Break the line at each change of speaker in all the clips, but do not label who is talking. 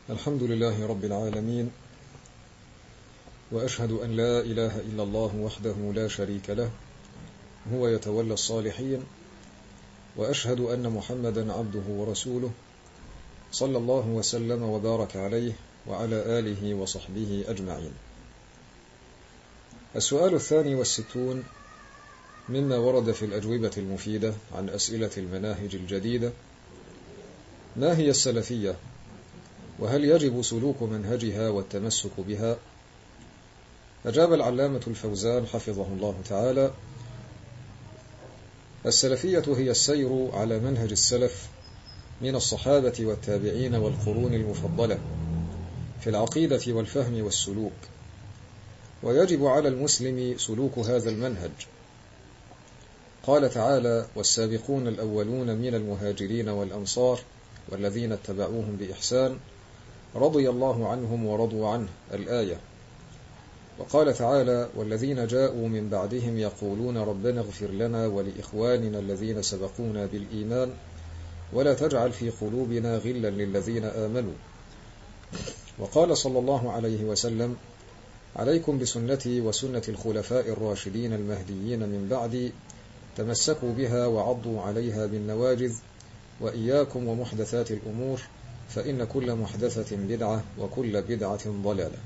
الحمد لله رب العالمين، وأشهد أن لا إله إلا الله وحده لا شريك له، هو يتولى الصالحين، وأشهد أن محمدا عبده ورسوله، صلى الله وسلم وبارك عليه وعلى آله وصحبه أجمعين. السؤال 62 مما ورد في الأجوبة المفيدة عن أسئلة المناهج الجديدة: ما هي السلفية؟ وهل يجب سلوك منهجها والتمسك بها؟ أجاب العلامة الفوزان حفظه الله تعالى: السلفية هي السير على منهج السلف من الصحابة والتابعين والقرون المفضلة في العقيدة والفهم والسلوك، ويجب على المسلم سلوك هذا المنهج. قال تعالى: والسابقون الأولون من المهاجرين والأنصار والذين اتبعوهم بإحسان رضي الله عنهم ورضوا عنه، الآية. وقال تعالى: والذين جاءوا من بعدهم يقولون ربنا اغفر لنا ولإخواننا الذين سبقونا بالإيمان ولا تجعل في قلوبنا غلا للذين آمنوا. وقال صلى الله عليه وسلم: عليكم بسنتي وسنة الخلفاء الراشدين المهديين من بعدي، تمسكوا بها وعضوا عليها بالنواجذ، وإياكم ومحدثات الأمور، فإن كل محدثة بدعة وكل بدعة ضلالة.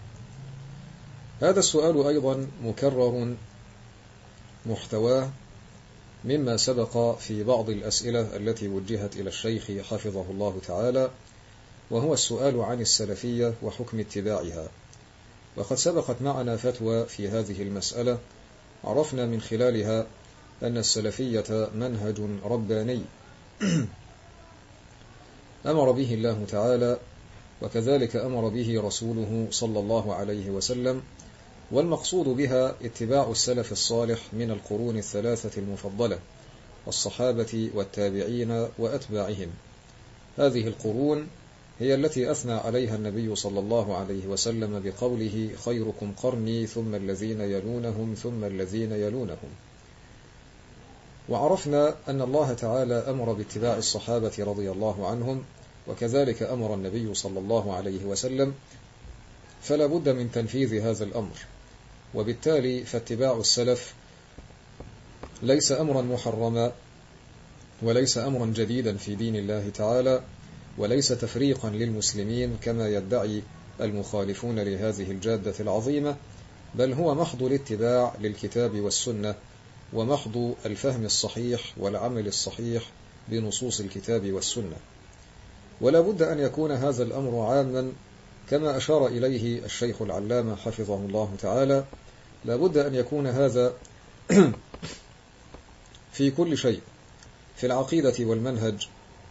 هذا السؤال أيضا مكرر محتواه مما سبق في بعض الأسئلة التي وجهت إلى الشيخ حفظه الله تعالى، وهو السؤال عن السلفية وحكم اتباعها. وقد سبقت معنا فتوى في هذه المسألة عرفنا من خلالها أن السلفية منهج رباني أمر به الله تعالى، وكذلك أمر به رسوله صلى الله عليه وسلم، والمقصود بها اتباع السلف الصالح من القرون الثلاثة المفضلة، الصحابة والتابعين وأتباعهم. هذه القرون هي التي أثنى عليها النبي صلى الله عليه وسلم بقوله: خيركم قرني ثم الذين يلونهم ثم الذين يلونهم. وعرفنا أن الله تعالى أمر باتباع الصحابة رضي الله عنهم، وكذلك أمر النبي صلى الله عليه وسلم، فلا بد من تنفيذ هذا الأمر. وبالتالي فاتباع السلف ليس أمرا محرما، وليس أمرا جديدا في دين الله تعالى، وليس تفريقا للمسلمين كما يدعي المخالفون لهذه الجادة العظيمة، بل هو محض الاتباع للكتاب والسنة، ومحض الفهم الصحيح والعمل الصحيح بنصوص الكتاب والسنة. ولا بد أن يكون هذا الأمر عاما كما أشار إليه الشيخ العلامة حفظه الله تعالى. لا بد أن يكون هذا في كل شيء، في العقيدة والمنهج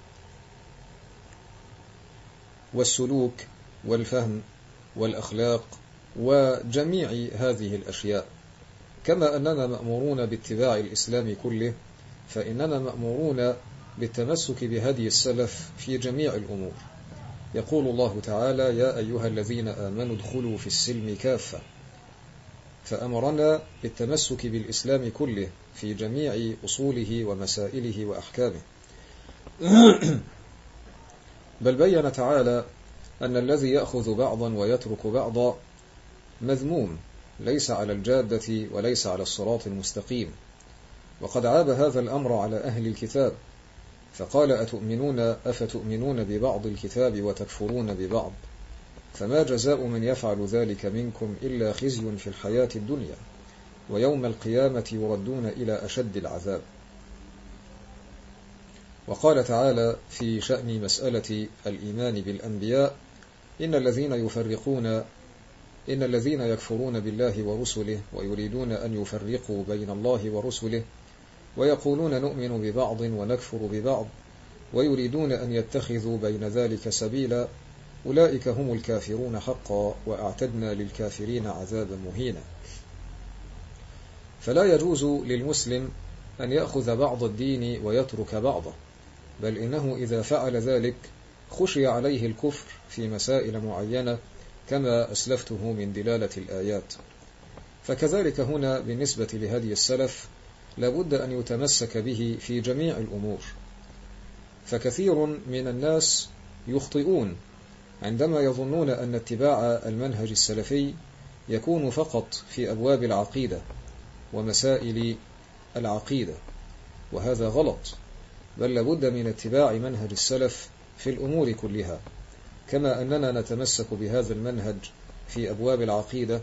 والسلوك والفهم والأخلاق وجميع هذه الأشياء. كما أننا مأمورون باتباع الإسلام كله، فإننا مأمورون بالتمسك بهدي السلف في جميع الأمور. يقول الله تعالى: يا أيها الذين آمنوا ادخلوا في السلم كافة، فأمرنا بالتمسك بالإسلام كله في جميع أصوله ومسائله وأحكامه. بل بين تعالى أن الذي يأخذ بعضا ويترك بعضا مذموم، ليس على الجادة وليس على الصراط المستقيم. وقد عاب هذا الأمر على أهل الكتاب، فقال: أفتؤمنون ببعض الكتاب وتكفرون ببعض، فما جزاء من يفعل ذلك منكم إلا خزي في الحياة الدنيا، ويوم القيامة يردون إلى أشد العذاب. وقال تعالى في شأن مسألة الإيمان بالأنبياء: إن الذين يكفرون بالله ورسله ويريدون أن يفرقوا بين الله ورسله ويقولون نؤمن ببعض ونكفر ببعض ويريدون أن يتخذوا بين ذلك سبيلا، أولئك هم الكافرون حقا وأعتدنا للكافرين عذابا مهينا. فلا يجوز للمسلم أن يأخذ بعض الدين ويترك بعضه، بل إنه إذا فعل ذلك خشي عليه الكفر في مسائل معينة كما أسلفته من دلالة الآيات. فكذلك هنا بالنسبة لهدي السلف لابد أن يتمسك به في جميع الأمور. فكثير من الناس يخطئون عندما يظنون أن اتباع المنهج السلفي يكون فقط في أبواب العقيدة ومسائل العقيدة، وهذا غلط، بل لابد من اتباع منهج السلف في الأمور كلها، كما أننا نتمسك بهذا المنهج في أبواب العقيدة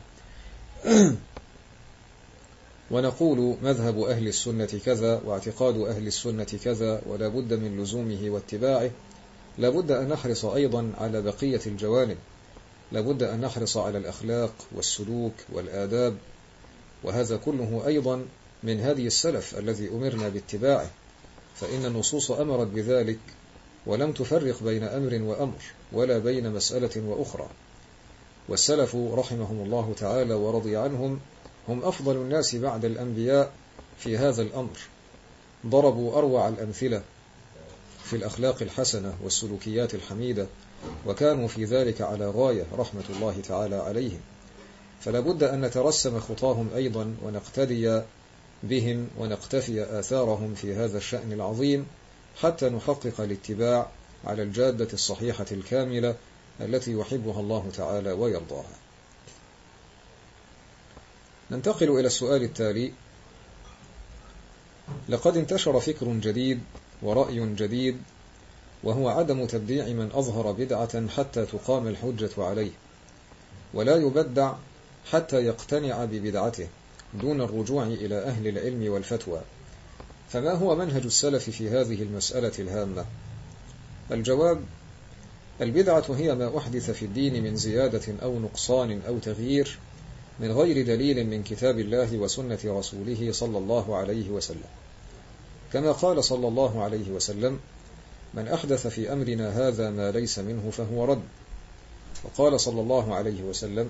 ونقول مذهب أهل السنة كذا واعتقاد أهل السنة كذا ولا بد من لزومه واتباعه. لا بد أن نحرص أيضا على بقية الجوانب، لا بد أن نحرص على الأخلاق والسلوك والآداب، وهذا كله أيضا من هدي السلف الذي أمرنا باتباعه، فإن النصوص أمرت بذلك ولم تفرق بين أمر وأمر ولا بين مسألة وأخرى. والسلف رحمهم الله تعالى ورضي عنهم هم أفضل الناس بعد الأنبياء في هذا الأمر، ضربوا أروع الأمثلة في الأخلاق الحسنة والسلوكيات الحميدة، وكانوا في ذلك على غاية رحمة الله تعالى عليهم. فلا بد أن نترسم خطاهم أيضا ونقتدي بهم ونقتفي آثارهم في هذا الشأن العظيم، حتى نحقق الاتباع على الجادة الصحيحة الكاملة التي يحبها الله تعالى ويرضاها. ننتقل إلى السؤال التالي: لقد انتشر فكر جديد ورأي جديد، وهو عدم تبديع من أظهر بدعة حتى تقام الحجة عليه، ولا يبدع حتى يقتنع ببدعته دون الرجوع إلى أهل العلم والفتوى. فما هو منهج السلف في هذه المسألة الهامة؟ الجواب: البدعة هي ما أحدث في الدين من زيادة أو نقصان أو تغيير من غير دليل من كتاب الله وسنة رسوله صلى الله عليه وسلم، كما قال صلى الله عليه وسلم: من أحدث في أمرنا هذا ما ليس منه فهو رد. وقال صلى الله عليه وسلم: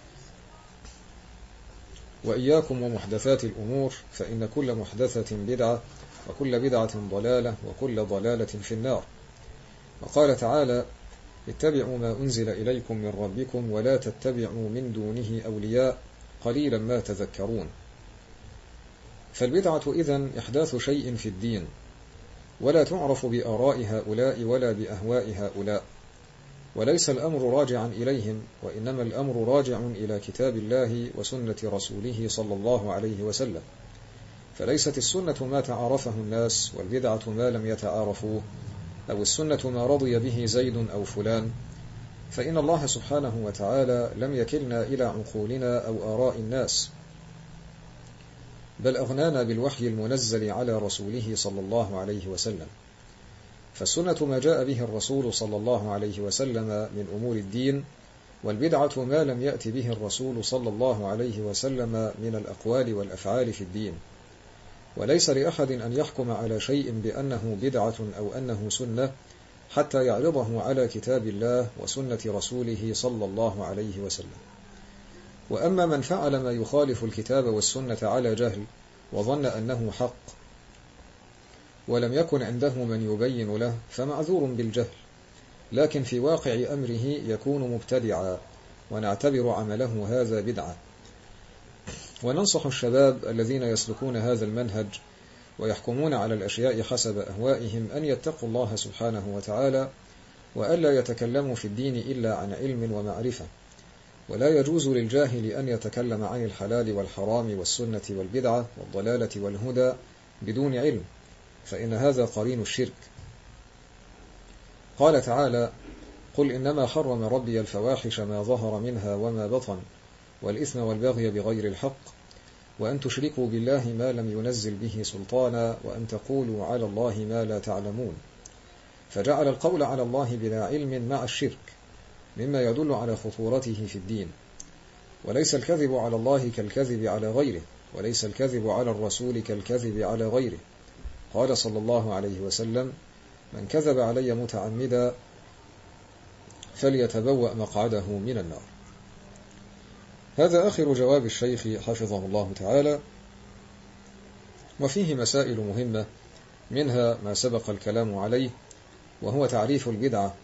وإياكم ومحدثات الأمور فإن كل محدثة بدعة وكل بدعة ضلالة وكل ضلالة في النار. وقال تعالى: اتبعوا ما أنزل إليكم من ربكم ولا تتبعوا من دونه أولياء قليلا ما تذكرون. فالبدعة إذن إحداث شيء في الدين، ولا تعرف بآراء هؤلاء ولا بأهواء هؤلاء، وليس الأمر راجعا إليهم، وإنما الأمر راجع إلى كتاب الله وسنة رسوله صلى الله عليه وسلم. فليست السنة ما تعارفه الناس، والبدعة ما لم يتعارفوه، أو السنة ما رضي به زيد أو فلان، فإن الله سبحانه وتعالى لم يكلنا إلى عقولنا أو آراء الناس، بل أغنانا بالوحي المنزل على رسوله صلى الله عليه وسلم. فالسنة ما جاء به الرسول صلى الله عليه وسلم من أمور الدين، والبدعة ما لم يأتي به الرسول صلى الله عليه وسلم من الأقوال والأفعال في الدين. وليس لأحد أن يحكم على شيء بأنه بدعة أو أنه سنة حتى يعرضه على كتاب الله وسنة رسوله صلى الله عليه وسلم. وأما من فعل ما يخالف الكتاب والسنة على جهل وظن أنه حق ولم يكن عنده من يبين له فمعذور بالجهل، لكن في واقع أمره يكون مبتدعا، ونعتبر عمله هذا بدعة. وننصح الشباب الذين يسلكون هذا المنهج ويحكمون على الأشياء حسب أهوائهم أن يتقوا الله سبحانه وتعالى، وألا يتكلموا في الدين إلا عن علم ومعرفة. ولا يجوز للجاهل أن يتكلم عن الحلال والحرام والسنة والبدعة والضلالة والهدى بدون علم، فإن هذا قرين الشرك. قال تعالى: قل إنما حرم ربي الفواحش ما ظهر منها وما بطن والإثم والبغي بغير الحق وأن تشركوا بالله ما لم ينزل به سلطانا وأن تقولوا على الله ما لا تعلمون. فجعل القول على الله بلا علم مع الشرك مما يدل على خطورته في الدين. وليس الكذب على الله كالكذب على غيره، وليس الكذب على الرسول كالكذب على غيره. قال صلى الله عليه وسلم: من كذب علي متعمدا فليتبوأ مقعده من النار. هذا آخر جواب الشيخ حفظه الله تعالى، وفيه مسائل مهمة، منها ما سبق الكلام عليه وهو تعريف البدعة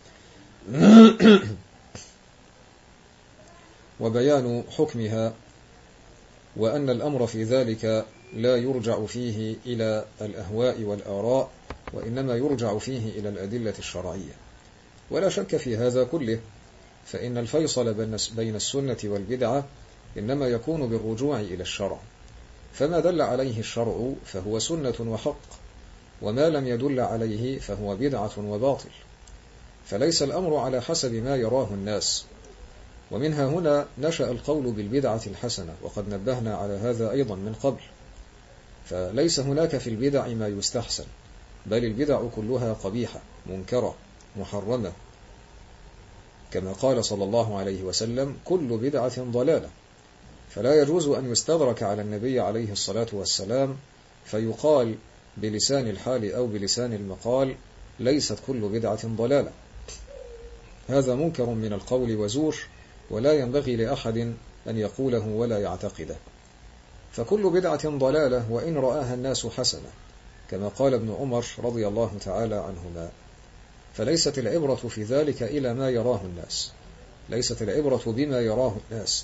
وبيان حكمها، وأن الأمر في ذلك لا يرجع فيه إلى الأهواء والآراء، وإنما يرجع فيه إلى الأدلة الشرعية. ولا شك في هذا كله فإن الفيصل بين السنة والبدعة إنما يكون بالرجوع إلى الشرع، فما دل عليه الشرع فهو سنة وحق، وما لم يدل عليه فهو بدعة وباطل، فليس الأمر على حسب ما يراه الناس. ومنها هنا نشأ القول بالبدعة الحسنة، وقد نبهنا على هذا أيضا من قبل. فليس هناك في البدع ما يستحسن، بل البدع كلها قبيحة منكرة محرمة، كما قال صلى الله عليه وسلم: كل بدعة ضلالة. فلا يجوز أن يستدرك على النبي عليه الصلاة والسلام فيقال بلسان الحال أو بلسان المقال: ليست كل بدعة ضلالة. هذا منكر من القول وزور، ولا ينبغي لأحد أن يقوله ولا يعتقده. فكل بدعة ضلالة وإن رآها الناس حسنة، كما قال ابن عمر رضي الله تعالى عنهما. فليست العبرة في ذلك إلى ما يراه الناس، ليست العبرة بما يراه الناس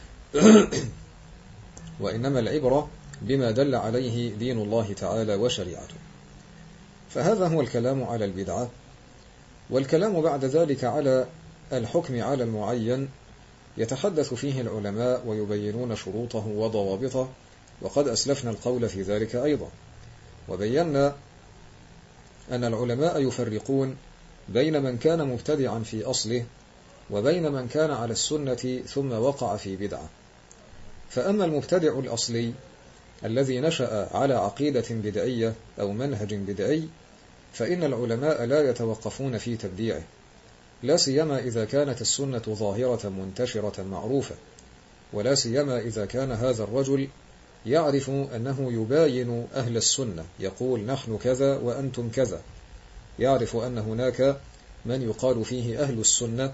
وإنما العبرة بما دل عليه دين الله تعالى وشريعته. فهذا هو الكلام على البدعة. والكلام بعد ذلك على الحكم على المعين يتحدث فيه العلماء ويبينون شروطه وضوابطه، وقد أسلفنا القول في ذلك أيضا، وبينا أن العلماء يفرقون بين من كان مبتدعا في أصله وبين من كان على السنة ثم وقع في بدعة. فأما المبتدع الأصلي الذي نشأ على عقيدة بدعية أو منهج بدعي، فإن العلماء لا يتوقفون في تبديعه، لا سيما إذا كانت السنة ظاهرة منتشرة معروفة، ولا سيما إذا كان هذا الرجل يعرف أنه يباين أهل السنة، يقول: نحن كذا وأنتم كذا، يعرف أن هناك من يقال فيه أهل السنة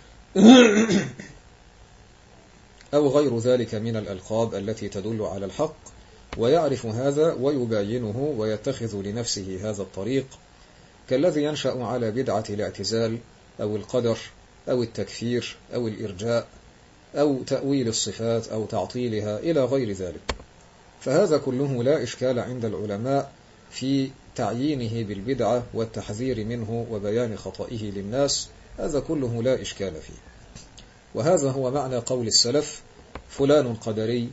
أو غير ذلك من الألقاب التي تدل على الحق، ويعرف هذا ويباينه ويتخذ لنفسه هذا الطريق، كالذي ينشأ على بدعة الاعتزال أو القدر أو التكفير أو الإرجاء أو تأويل الصفات أو تعطيلها إلى غير ذلك. فهذا كله لا إشكال عند العلماء في تعيينه بالبدعة والتحذير منه وبيان خطئه للناس، هذا كله لا إشكال فيه. وهذا هو معنى قول السلف: فلان قدري،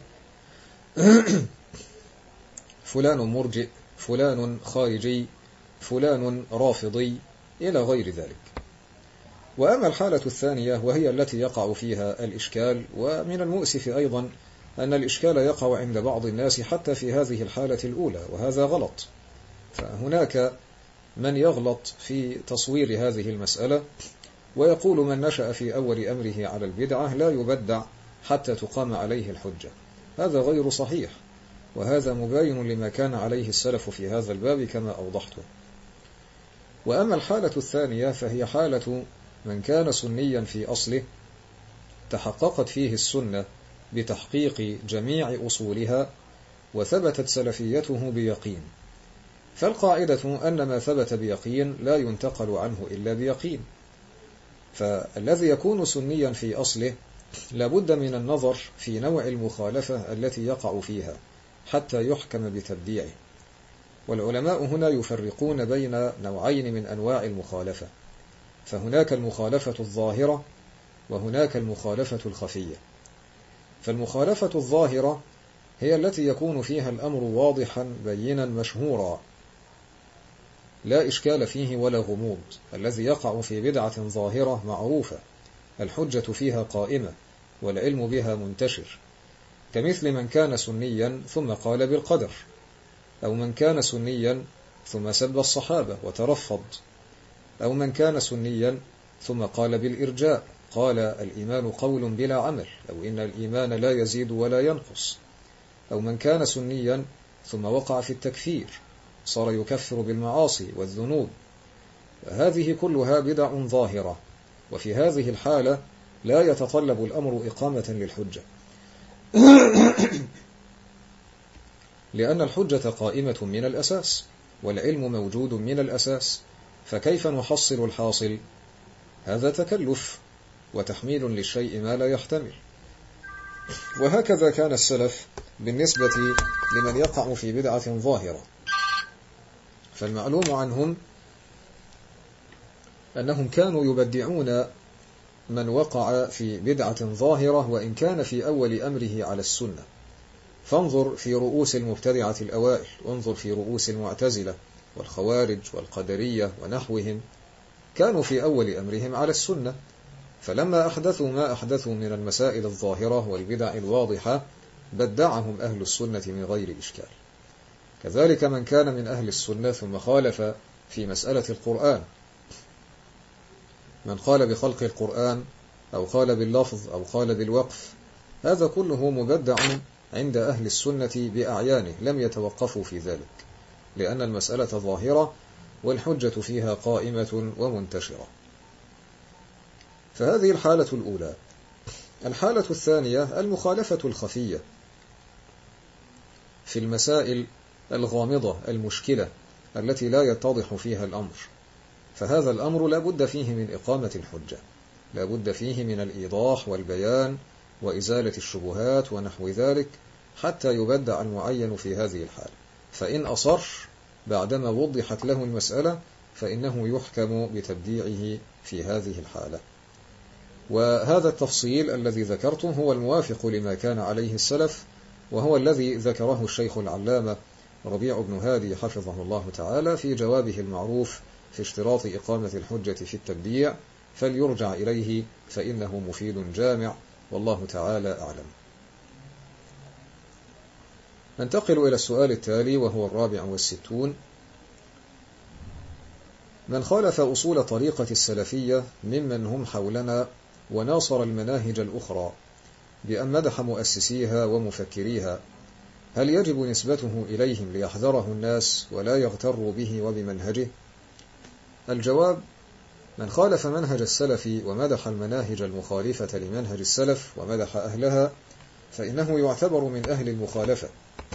فلان مرجئ، فلان خارجي، فلان رافضي، إلى غير ذلك. وأما الحالة الثانية وهي التي يقع فيها الإشكال، ومن المؤسف أيضا أن الإشكال يقع عند بعض الناس حتى في هذه الحالة الأولى، وهذا غلط. فهناك من يغلط في تصوير هذه المسألة ويقول: من نشأ في أول أمره على البدعة لا يبدع حتى تقام عليه الحجة. هذا غير صحيح، وهذا مباين لما كان عليه السلف في هذا الباب كما أوضحته. وأما الحالة الثانية فهي حالة من كان سنيا في أصله، تحققت فيه السنة بتحقيق جميع أصولها، وثبتت سلفيته بيقين. فالقاعدة أن ما ثبت بيقين لا ينتقل عنه إلا بيقين. فالذي يكون سنيا في أصله لابد من النظر في نوع المخالفة التي يقع فيها حتى يحكم بتبديعه. والعلماء هنا يفرقون بين نوعين من أنواع المخالفة، فهناك المخالفة الظاهرة وهناك المخالفة الخفية. فالمخالفة الظاهرة هي التي يكون فيها الأمر واضحا بينا مشهورا، لا إشكال فيه ولا غموض، الذي يقع في بدعة ظاهرة معروفة الحجة فيها قائمة والعلم بها منتشر، كمثل من كان سنيا ثم قال بالقدر، أو من كان سنيا ثم سب الصحابة وترفض، أو من كان سنيا ثم قال بالإرجاء، قال: الإيمان قول بلا عمل، أو إن الإيمان لا يزيد ولا ينقص، أو من كان سنيا ثم وقع في التكفير، صار يكفر بالمعاصي والذنوب. هذه كلها بدع ظاهرة، وفي هذه الحالة لا يتطلب الأمر إقامة للحجة لأن الحجة قائمة من الأساس، والعلم موجود من الأساس، فكيف نحصل الحاصل؟ هذا تكلف وتحميل للشيء ما لا يحتمل. وهكذا كان السلف بالنسبة لمن يقع في بدعة ظاهرة. فالمعلوم عنهم أنهم كانوا يبدعون من وقع في بدعة ظاهرة وإن كان في أول أمره على السنة. فانظر في رؤوس المبتدعة الأوائل، وانظر في رؤوس المعتزلة والخوارج والقدرية ونحوهم، كانوا في أول أمرهم على السنة، فلما أحدثوا ما أحدثوا من المسائل الظاهرة والبدع الواضحة بدعهم أهل السنة من غير إشكال. كذلك من كان من أهل السنة ثم خالف في مسألة القرآن، من قال بخلق القرآن أو قال باللفظ أو قال بالوقف، هذا كله مبدع عند أهل السنة بأعيانه، لم يتوقفوا في ذلك، لأن المسألة ظاهرة والحجة فيها قائمة ومنتشرة. فهذه الحالة الأولى. الحالة الثانية المخالفة الخفية في المسائل الغامضة المشكلة التي لا يتضح فيها الأمر، فهذا الأمر لا بد فيه من إقامة الحجة، لا بد فيه من الإيضاح والبيان وإزالة الشبهات ونحو ذلك حتى يبدع المعين في هذه الحالة. فإن أصر بعدما وضحت له المسألة فإنه يحكم بتبديعه في هذه الحالة. وهذا التفصيل الذي ذكرته هو الموافق لما كان عليه السلف، وهو الذي ذكره الشيخ العلامة ربيع بن هادي حفظه الله تعالى في جوابه المعروف في اشتراط إقامة الحجة في التبديع، فليرجع إليه فإنه مفيد جامع، والله تعالى أعلم. ننتقل إلى السؤال التالي وهو 64. من خالف أصول طريقة السلفية ممن هم حولنا وناصر المناهج الأخرى بأن مدح مؤسسيها ومفكريها، هل يجب نسبته إليهم ليحذره الناس ولا يغتروا به وبمنهجه؟ الجواب: من خالف منهج السلف ومدح المناهج المخالفة لمنهج السلف ومدح أهلها فإنه يعتبر من أهل المخالفة،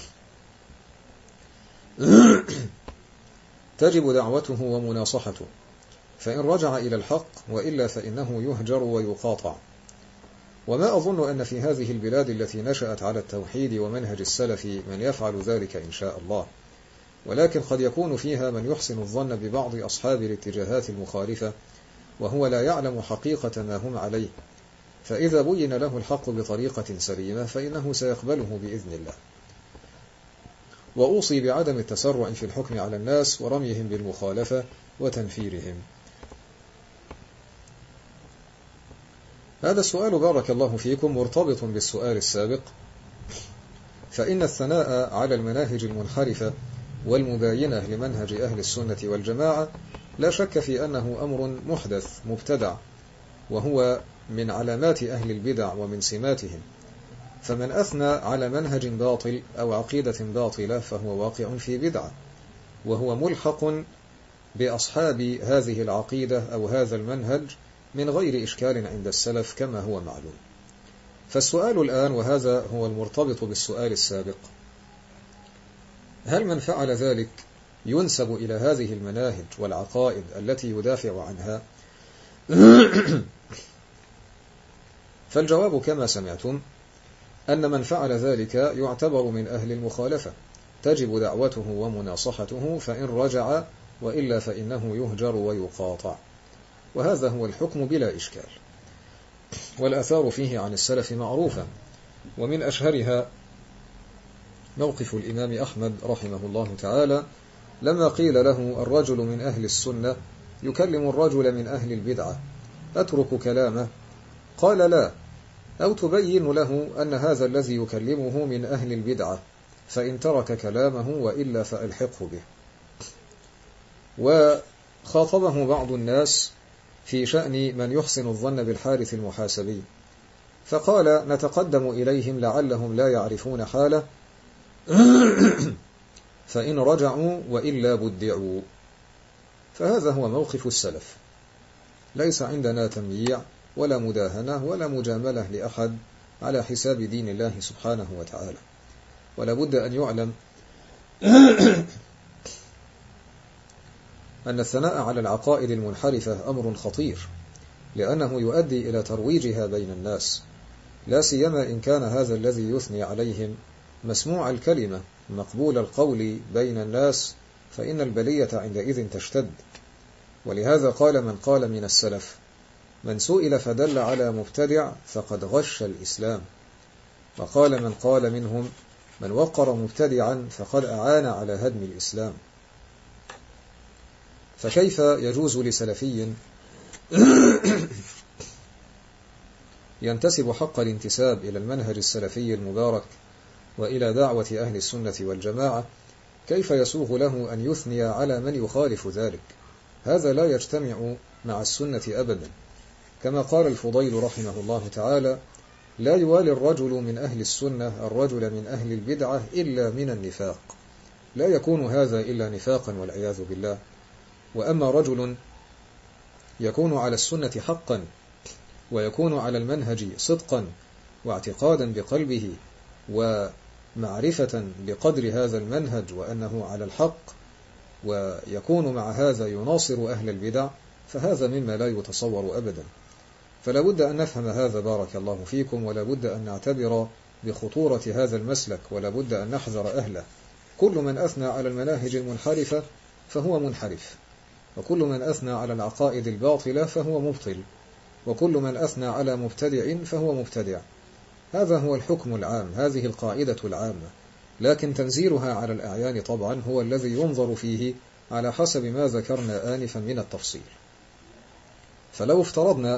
تجب دعوته ومناصحته، فإن رجع إلى الحق، وإلا فإنه يهجر ويقاطع. وما أظن أن في هذه البلاد التي نشأت على التوحيد ومنهج السلف من يفعل ذلك إن شاء الله، ولكن قد يكون فيها من يحسن الظن ببعض أصحاب الاتجاهات المخالفة وهو لا يعلم حقيقة ما هم عليه، فإذا بين له الحق بطريقة سليمة فإنه سيقبله بإذن الله. وأوصي بعدم التسرع في الحكم على الناس ورميهم بالمخالفة وتنفيرهم. هذا السؤال بارك الله فيكم مرتبط بالسؤال السابق، فإن الثناء على المناهج المنحرفة والمباينة لمنهج أهل السنة والجماعة لا شك في أنه أمر محدث مبتدع، وهو من علامات أهل البدع ومن سماتهم، فمن أثنى على منهج باطل أو عقيدة باطلة فهو واقع في بدعة، وهو ملحق بأصحاب هذه العقيدة أو هذا المنهج من غير إشكال عند السلف كما هو معلوم. فالسؤال الآن، وهذا هو المرتبط بالسؤال السابق، هل من فعل ذلك ينسب إلى هذه المناهج والعقائد التي يدافع عنها؟ فالجواب كما سمعتم أن من فعل ذلك يعتبر من أهل المخالفة، تجب دعوته ومناصحته، فإن رجع، وإلا فإنه يهجر ويقاطع، وهذا هو الحكم بلا إشكال. والآثار فيه عن السلف معروفة، ومن أشهرها موقف الإمام أحمد رحمه الله تعالى لما قيل له الرجل من أهل السنة يكلم الرجل من أهل البدعة أترك كلامه؟ قال لا، أو تبين له أن هذا الذي يكلمه من أهل البدعة، فإن ترك كلامه وإلا فألحقه به. وخاطبه بعض الناس في شأن من يحسن الظن بالحارث المحاسبي، فقال نتقدم إليهم لعلهم لا يعرفون حاله، فإن رجعوا وإلا بدعوا. فهذا هو موقف السلف، ليس عندنا تمييع ولا مداهنة ولا مجاملة لأحد على حساب دين الله سبحانه وتعالى. ولا بد أن يعلم أن الثناء على العقائد المنحرفة أمر خطير، لأنه يؤدي إلى ترويجها بين الناس، لا سيما إن كان هذا الذي يثني عليهم مسموع الكلمة مقبول القول بين الناس، فإن البلية عندئذ تشتد. ولهذا قال من قال من السلف من سئل فدل على مبتدع فقد غش الإسلام. وقال من قال منهم: من وقر مبتدعا فقد أعان على هدم الإسلام. فكيف يجوز لسلفي ينتسب حق الانتساب إلى المنهج السلفي المبارك وإلى دعوة أهل السنة والجماعة، كيف يسوغ له أن يثني على من يخالف ذلك؟ هذا لا يجتمع مع السنة أبدا. كما قال الفضيل رحمه الله تعالى: لا يوالي الرجل من أهل السنة الرجل من أهل البدعة إلا من النفاق. لا يكون هذا إلا نفاقا والعياذ بالله. وأما رجل يكون على السنة حقا ويكون على المنهج صدقا واعتقادا بقلبه ومعرفة بقدر هذا المنهج وأنه على الحق، ويكون مع هذا يناصر أهل البدع، فهذا مما لا يتصور أبدا. فلا بد أن نفهم هذا بارك الله فيكم، ولا بد أن نعتبر بخطورة هذا المسلك، ولا بد أن نحذر أهله. كل من أثنى على المناهج المنحرفة فهو منحرف، وكل من أثنى على العقائد الباطلة فهو مبطل، وكل من أثنى على مبتدع فهو مبتدع. هذا هو الحكم العام، هذه القاعدة العامة، لكن تنزيلها على الأعيان طبعا هو الذي ينظر فيه على حسب ما ذكرنا آنفا من التفصيل. فلو افترضنا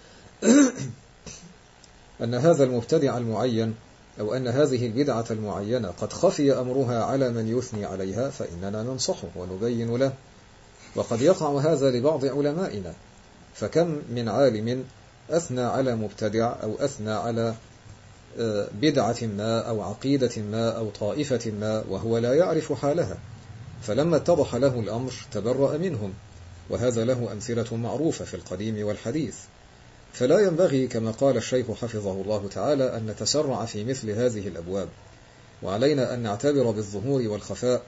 أن هذا المبتدع المعين أو أن هذه البدعة المعينة قد خفي أمرها على من يثني عليها، فإننا ننصحه ونبين له. وقد يقع هذا لبعض علمائنا، فكم من عالم أثنى على مبتدع أو أثنى على بدعة ما أو عقيدة ما أو طائفة ما وهو لا يعرف حالها، فلما اتضح له الأمر تبرأ منهم، وهذا له أمثلة معروفة في القديم والحديث. فلا ينبغي كما قال الشيخ حفظه الله تعالى أن نتسرع في مثل هذه الأبواب، وعلينا أن نعتبر بالظهور والخفاء،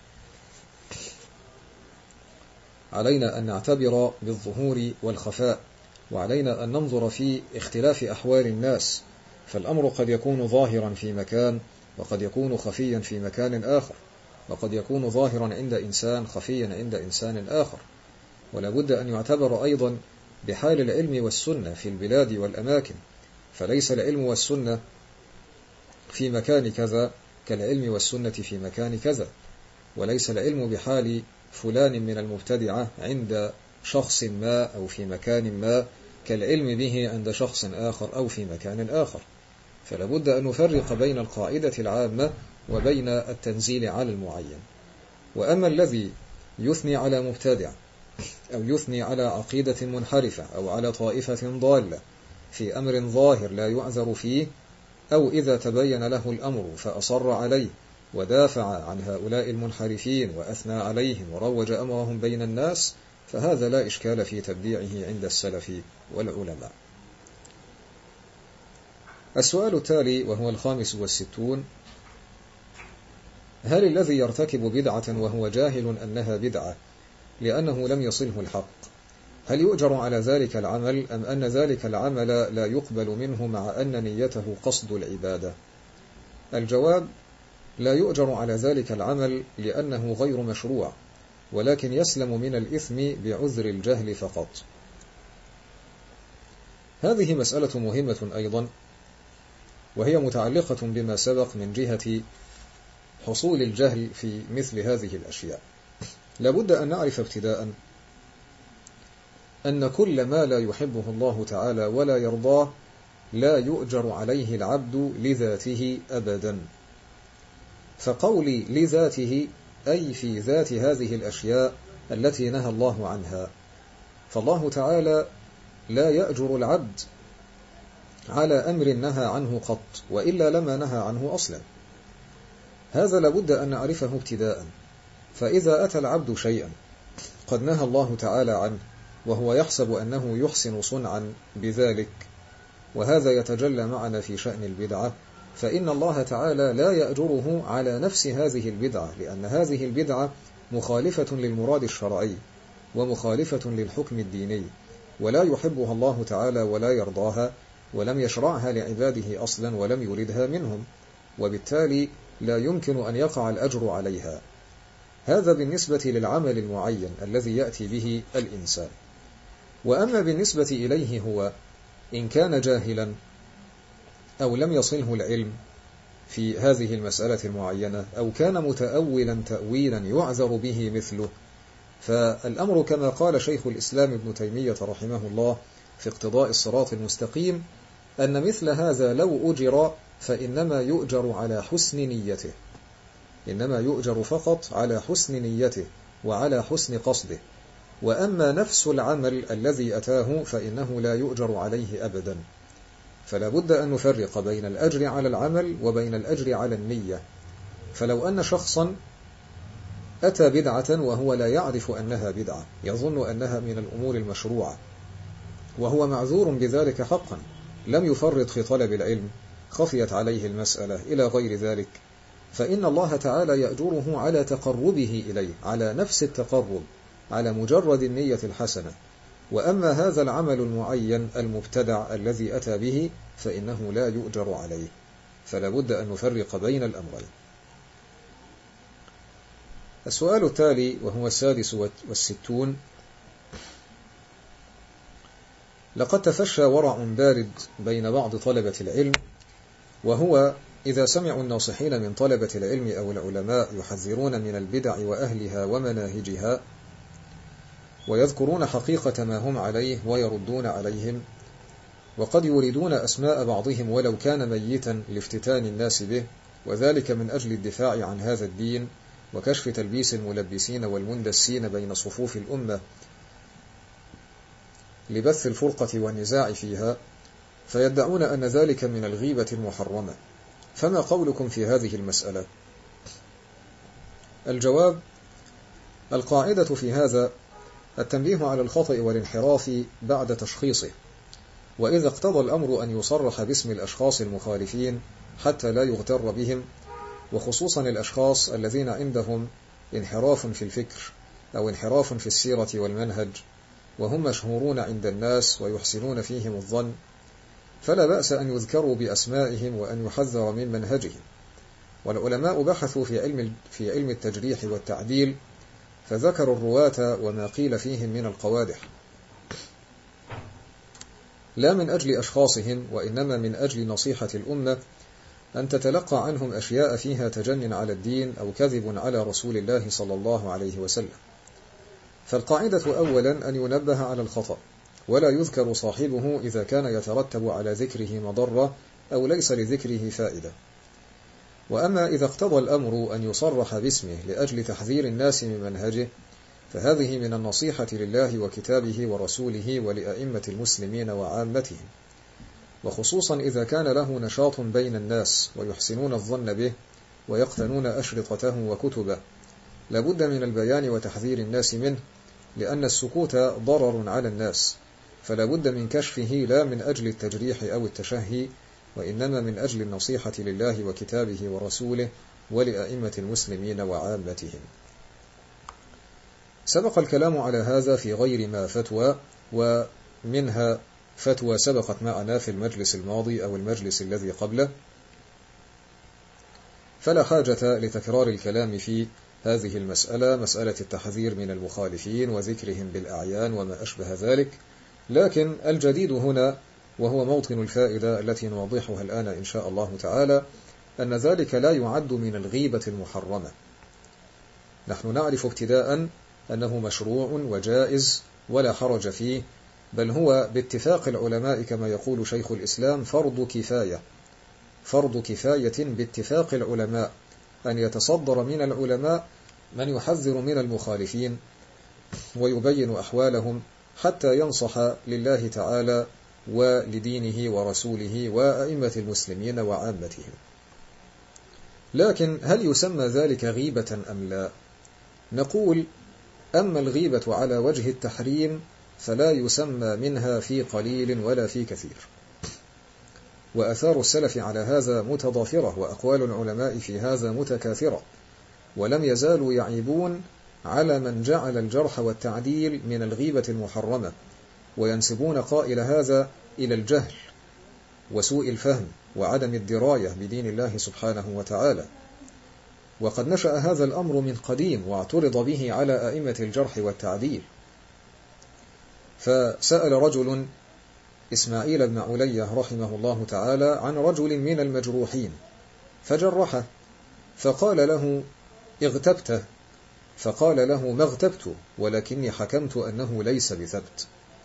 وعلينا أن ننظر في اختلاف أحوال الناس، فالأمر قد يكون ظاهرا في مكان وقد يكون خفيا في مكان آخر، وقد يكون ظاهرا عند إنسان خفيا عند إنسان آخر. ولا بد أن يعتبر أيضا بحال العلم والسنة في البلاد والأماكن، فليس العلم والسنة في مكان كذا كالعلم والسنة في مكان كذا، وليس العلم بحال فلان من المبتدعة عند شخص ما أو في مكان ما كالعلم به عند شخص آخر أو في مكان آخر. فلا بد أن نفرق بين القاعدة العامة وبين التنزيل على المعين. وأما الذي يثني على مبتدع أو يثني على عقيدة منحرفة أو على طائفة ضالة في أمر ظاهر لا يعذر فيه، أو إذا تبين له الأمر فأصر عليه ودافع عن هؤلاء المنحرفين وأثنى عليهم وروج أمرهم بين الناس، فهذا لا إشكال في تبديعه عند السلف والعلماء. السؤال التالي وهو 65: هل الذي يرتكب بدعة وهو جاهل أنها بدعة لأنه لم يصله الحق هل يؤجر على ذلك العمل، أم أن ذلك العمل لا يقبل منه مع أن نيته قصد العبادة؟ الجواب: لا يؤجر على ذلك العمل لأنه غير مشروع، ولكن يسلم من الإثم بعذر الجهل فقط. هذه مسألة مهمة أيضا، وهي متعلقة بما سبق من جهة حصول الجهل في مثل هذه الأشياء. لابد أن نعرف ابتداء أن كل ما لا يحبه الله تعالى ولا يرضاه لا يؤجر عليه العبد لذاته أبدا. فقولي لذاته أي في ذات هذه الأشياء التي نهى الله عنها، فالله تعالى لا يأجر العبد على أمر نهى عنه قط، وإلا لما نهى عنه أصلا. هذا لابد أن نعرفه ابتداء. فإذا أتى العبد شيئا قد نهى الله تعالى عنه وهو يحسب أنه يحسن صنعا بذلك، وهذا يتجلى معنا في شأن البدعة، فإن الله تعالى لا يأجره على نفس هذه البدعة، لأن هذه البدعة مخالفة للمراد الشرعي ومخالفة للحكم الديني، ولا يحبها الله تعالى ولا يرضاها، ولم يشرعها لعباده أصلا ولم يردها منهم، وبالتالي لا يمكن أن يقع الأجر عليها. هذا بالنسبة للعمل المعين الذي يأتي به الإنسان. وأما بالنسبة إليه هو إن كان جاهلا أو لم يصله العلم في هذه المسألة المعينة أو كان متأولا تأويلا يعذر به مثله، فالأمر كما قال شيخ الإسلام ابن تيمية رحمه الله في اقتضاء الصراط المستقيم، أن مثل هذا لو أجر فإنما يؤجر على حسن نيته، إنما يؤجر فقط على حسن نيته وعلى حسن قصده. وأما نفس العمل الذي أتاه فإنه لا يؤجر عليه أبدا. فلا بد أن نفرق بين الأجر على العمل وبين الأجر على النية. فلو أن شخصا أتى بدعة وهو لا يعرف أنها بدعة، يظن أنها من الأمور المشروعة، وهو معذور بذلك حقا، لم يفرط في طلب العلم، خفيت عليه المسألة إلى غير ذلك، فإن الله تعالى يأجره على تقربه إليه، على نفس التقرب، على مجرد النية الحسنة. وأما هذا العمل المعين المبتدع الذي أتى به فإنه لا يؤجر عليه. فلا بد أن نفرق بين الأمرين. السؤال التالي وهو 66: لقد تفشى ورع بارد بين بعض طلبة العلم، وهو إذا سمعوا الناصحين من طلبة العلم أو العلماء يحذرون من البدع وأهلها ومناهجها، ويذكرون حقيقة ما هم عليه ويردون عليهم، وقد يريدون أسماء بعضهم ولو كان ميتا لافتتان الناس به، وذلك من أجل الدفاع عن هذا الدين وكشف تلبيس الملبسين والمندسين بين صفوف الأمة لبث الفرقة والنزاع فيها، فيدعون أن ذلك من الغيبة المحرمة. فما قولكم في هذه المسألة؟ الجواب: القاعدة في هذا التنبيه على الخطأ والانحراف بعد تشخيصه، وإذا اقتضى الأمر أن يصرح باسم الأشخاص المخالفين حتى لا يغتر بهم، وخصوصا الأشخاص الذين عندهم انحراف في الفكر أو انحراف في السيرة والمنهج، وهم مشهورون عند الناس ويحسنون فيهم الظن، فلا بأس أن يذكروا بأسمائهم وأن يحذر من منهجهم. والعلماء بحثوا في علم التجريح والتعديل، فذكروا الرواة وما قيل فيهم من القوادح، لا من أجل أشخاصهم، وإنما من أجل نصيحة الأمة أن تتلقى عنهم أشياء فيها تجن على الدين أو كذب على رسول الله صلى الله عليه وسلم. فالقاعدة أولا أن ينبه على الخطأ، ولا يذكر صاحبه إذا كان يترتب على ذكره مضرة أو ليس لذكره فائدة. وأما إذا اقتضى الأمر أن يصرح باسمه لأجل تحذير الناس من منهجه، فهذه من النصيحة لله وكتابه ورسوله ولأئمة المسلمين وعامتهم، وخصوصا إذا كان له نشاط بين الناس ويحسنون الظن به ويقتنون أشرطته وكتبه، لابد من البيان وتحذير الناس منه، لأن السكوت ضرر على الناس، فلا بد من كشفه لا من أجل التجريح أو التشهي، وإنما من أجل النصيحة لله وكتابه ورسوله ولأئمة المسلمين وعامتهم. سبق الكلام على هذا في غير ما فتوى، ومنها فتوى سبقت معنا في المجلس الماضي أو المجلس الذي قبله، فلا حاجة لتكرار الكلام في هذه المسألة، مسألة التحذير من المخالفين وذكرهم بالأعيان وما أشبه ذلك. لكن الجديد هنا وهو موطن الفائدة التي نوضحها الآن إن شاء الله تعالى، أن ذلك لا يعد من الغيبة المحرمة. نحن نعرف ابتداء أنه مشروع وجائز ولا حرج فيه، بل هو باتفاق العلماء كما يقول شيخ الإسلام فرض كفاية، فرض كفاية باتفاق العلماء أن يتصدر من العلماء من يحذر من المخالفين ويبين أحوالهم حتى ينصح لله تعالى ولدينه ورسوله وأئمة المسلمين وعامتهم. لكن هل يسمى ذلك غيبة أم لا؟ نقول: أما الغيبة على وجه التحريم فلا يسمى منها في قليل ولا في كثير، وأثار السلف على هذا متضافرة، وأقوال العلماء في هذا متكاثرة، ولم يزالوا يعيبون على من جعل الجرح والتعديل من الغيبة المحرمة، وينسبون قائل هذا إلى الجهل وسوء الفهم وعدم الدراية بدين الله سبحانه وتعالى. وقد نشأ هذا الأمر من قديم واعترض به على أئمة الجرح والتعديل، فسأل رجل إسماعيل بن علية رحمه الله تعالى عن رجل من المجروحين فجرحه، فقال له: اغتبته؟ فقال له: ما اغتبت، ولكني حكمت أنه ليس بثبت.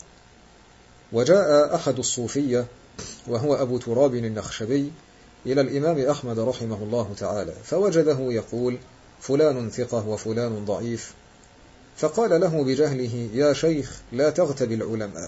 وجاء أحد الصوفية وهو أبو تراب النخشبي إلى الإمام أحمد رحمه الله تعالى، فوجده يقول: فلان ثقة وفلان ضعيف، فقال له بجهله: يا شيخ، لا تغتب العلماء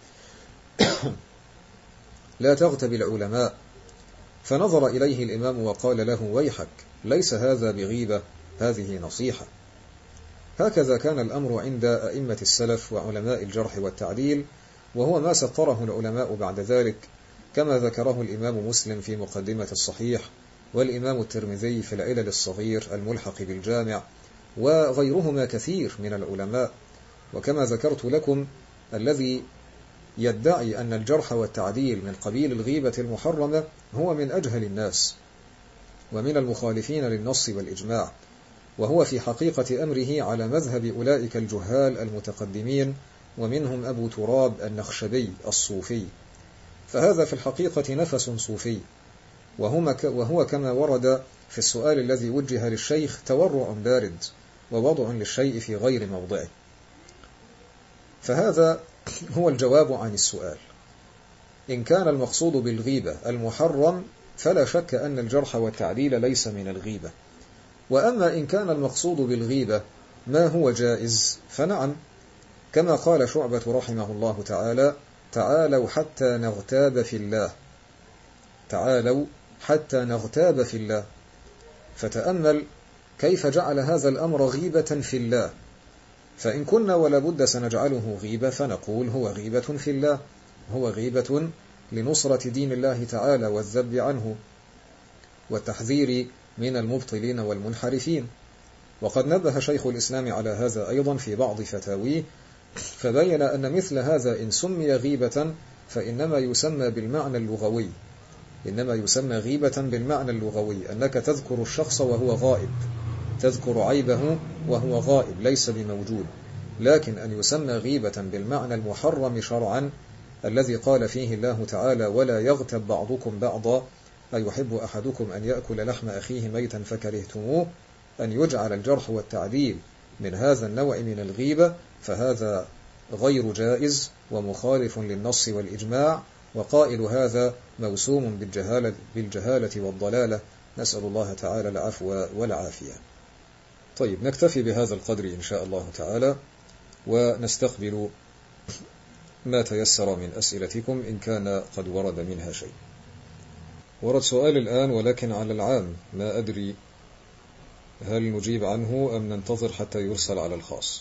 لا تغتب العلماء. فنظر إليه الإمام وقال له: ويحك، ليس هذا بغيبة، هذه نصيحة. هكذا كان الأمر عند أئمة السلف وعلماء الجرح والتعديل، وهو ما سطره العلماء بعد ذلك، كما ذكره الإمام مسلم في مقدمة الصحيح، والإمام الترمذي في العلل الصغير الملحق بالجامع، وغيرهما كثير من العلماء. وكما ذكرت لكم، الذي يدعي أن الجرح والتعديل من قبيل الغيبة المحرمة هو من أجهل الناس ومن المخالفين للنص والإجماع، وهو في حقيقة أمره على مذهب أولئك الجهال المتقدمين، ومنهم أبو تراب النخشبي الصوفي. فهذا في الحقيقة نفس صوفي، وهو كما ورد في السؤال الذي وجه للشيخ تورع بارد ووضع للشيء في غير موضعه. فهذا هو الجواب عن السؤال. إن كان المقصود بالغيبة المحرم، فلا شك أن الجرح والتعديل ليس من الغيبة. وأما إن كان المقصود بالغيبة ما هو جائز، فنعم، كما قال شعبة رحمه الله تعالى: تعالوا حتى نغتاب في الله، تعالوا حتى نغتاب في الله. فتأمل كيف جعل هذا الأمر غيبة في الله. فإن كنا ولا بد سنجعله غيبة، فنقول هو غيبة في الله، هو غيبة لنصرة دين الله تعالى والذب عنه والتحذير من المبطلين والمنحرفين. وقد نبه شيخ الإسلام على هذا أيضا في بعض فتاويه، فبين أن مثل هذا إن سمي غيبة فإنما يسمى بالمعنى اللغوي، إنما يسمى غيبة بالمعنى اللغوي، أنك تذكر الشخص وهو غائب، تذكر عيبه وهو غائب ليس بموجود. لكن أن يسمى غيبة بالمعنى المحرم شرعا الذي قال فيه الله تعالى: ولا يغتب بعضكم بعضا أيحب أحدكم أن يأكل لحم أخيه ميتا فكرهتموه، أن يجعل الجرح والتعديل من هذا النوع من الغيبة، فهذا غير جائز ومخالف للنص والإجماع، وقائل هذا موسوم بالجهالة والضلالة، نسأل الله تعالى العفو والعافية. طيب، نكتفي بهذا القدر إن شاء الله تعالى، ونستقبل ما تيسر من أسئلتكم إن كان قد ورد منها شيء. ورد سؤال الآن ولكن على العام، ما أدري هل نجيب عنه أم ننتظر حتى يرسل على الخاص.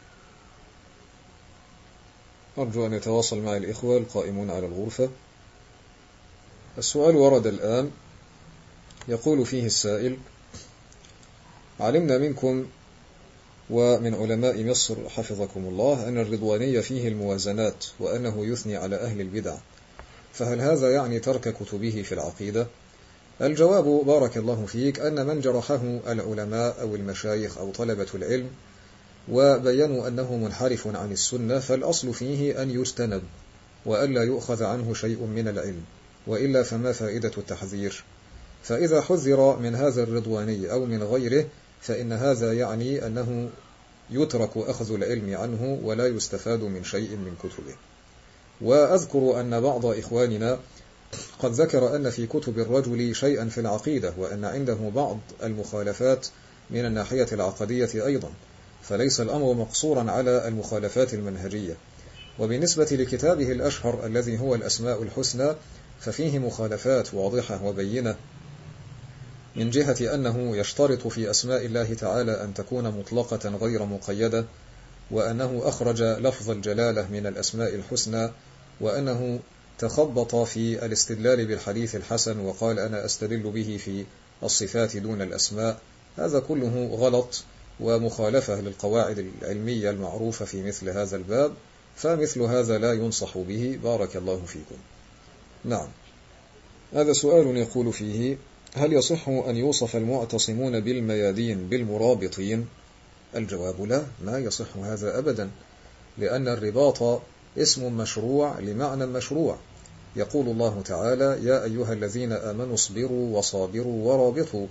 أرجو أن يتواصل معي الإخوة القائمون على الغرفة. السؤال ورد الآن، يقول فيه السائل: علمنا منكم ومن علماء مصر حفظكم الله أن الرضوانية فيه الموازنات، وأنه يثني على أهل البدع، فهل هذا يعني ترك كتبه في العقيدة؟ الجواب بارك الله فيك أن من جرحه العلماء أو المشايخ أو طلبة العلم وبينوا أنه منحرف عن السنة، فالأصل فيه أن يجتنب وألا يؤخذ عنه شيء من العلم، وإلا فما فائدة التحذير؟ فإذا حذر من هذا الرضواني أو من غيره فإن هذا يعني أنه يترك أخذ العلم عنه ولا يستفاد من شيء من كتبه. وأذكر أن بعض إخواننا قد ذكر أن في كتب الرجل شيئا في العقيدة، وأن عنده بعض المخالفات من الناحية العقدية أيضا، فليس الأمر مقصورا على المخالفات المنهجية. وبالنسبة لكتابه الأشهر الذي هو الأسماء الحسنى، ففيه مخالفات واضحة وبينة، من جهة أنه يشترط في أسماء الله تعالى أن تكون مطلقة غير مقيدة، وأنه أخرج لفظ الجلالة من الأسماء الحسنى، وأنه تخبط في الاستدلال بالحديث الحسن وقال أنا أستدل به في الصفات دون الأسماء. هذا كله غلط ومخالفة للقواعد العلمية المعروفة في مثل هذا الباب، فمثل هذا لا ينصح به، بارك الله فيكم. نعم، هذا سؤال يقول فيه: هل يصح أن يوصف المعتصمون بالميادين بالمرابطين؟ الجواب لا، ما يصح هذا أبدا، لأن الرباط اسم مشروع لمعنى مشروع. يقول الله تعالى: يا أيها الذين آمنوا اصبروا وصابروا ورابطوا.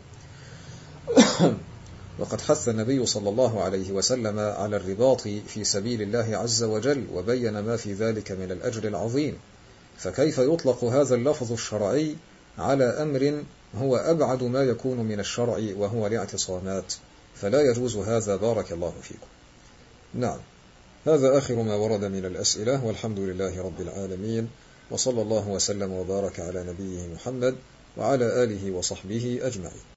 وقد حث النبي صلى الله عليه وسلم على الرباط في سبيل الله عز وجل، وبين ما في ذلك من الأجر العظيم، فكيف يطلق هذا اللفظ الشرعي على أمر هو أبعد ما يكون من الشرع وهو الاعتصامات؟ فلا يجوز هذا، بارك الله فيكم. نعم، هذا آخر ما ورد من الأسئلة، والحمد لله رب العالمين، وصلى الله وسلم وبارك على نبيه محمد وعلى آله وصحبه أجمعين.